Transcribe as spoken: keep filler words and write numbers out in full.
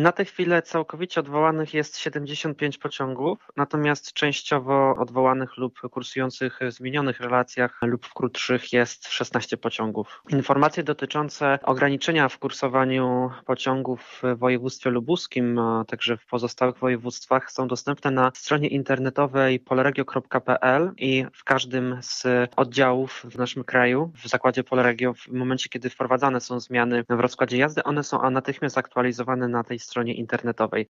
Na tę chwilę całkowicie odwołanych jest siedemdziesiąt pięć pociągów, natomiast częściowo odwołanych lub kursujących w zmienionych relacjach lub w krótszych jest szesnaście pociągów. Informacje dotyczące ograniczenia w kursowaniu pociągów w województwie lubuskim, a także w pozostałych województwach są dostępne na stronie internetowej polregio kropka pe el i w każdym z oddziałów w naszym kraju, w zakładzie Polregio, w momencie kiedy wprowadzane są zmiany w rozkładzie jazdy, one są natychmiast aktualizowane na tej stronie internetowej.